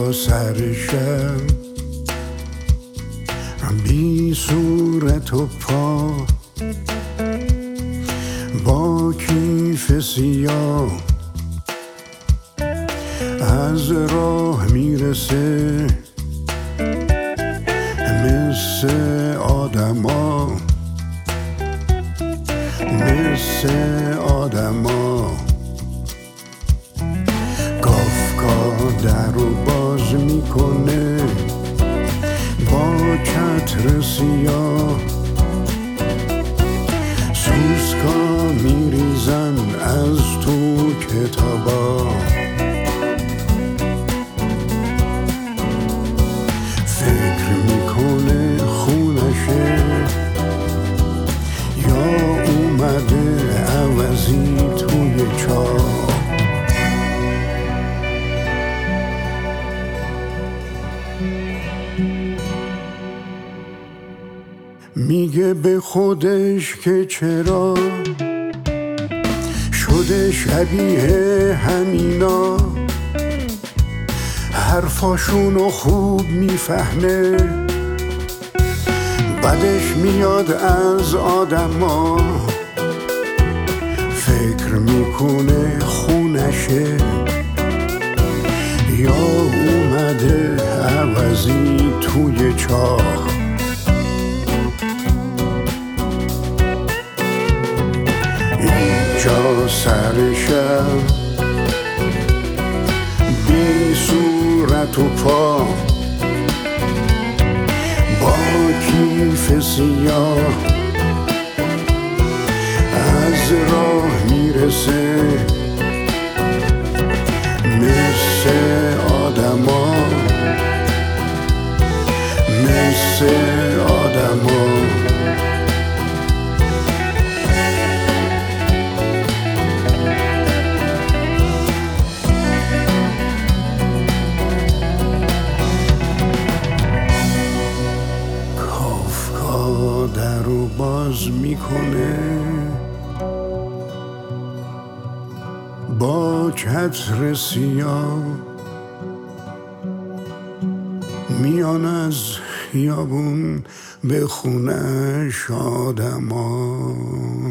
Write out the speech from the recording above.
اینجا سر شب بی صورت و پا با کیف سیاه از راه میرسه مثل آدما مثل آدما کافکا در رو باز میکنه با چتر سیاه سوسکا میریزن از تو کتابا فکر میکنه خونشه یا اومده عوضی توی چاه میگه به خودش که چرا شده شبیه همینا حرفاشونو خوب میفهمه بدش میاد از آدما فکر میکنه خونشه یا اومده عوضی توی چاه اینجا سر شب بی صورت و پا با کیف سیاه از راه میرسه مثل آدما مثل آدما در رو باز میکنه با چتر سیاه میان از خیابون به خونش آدما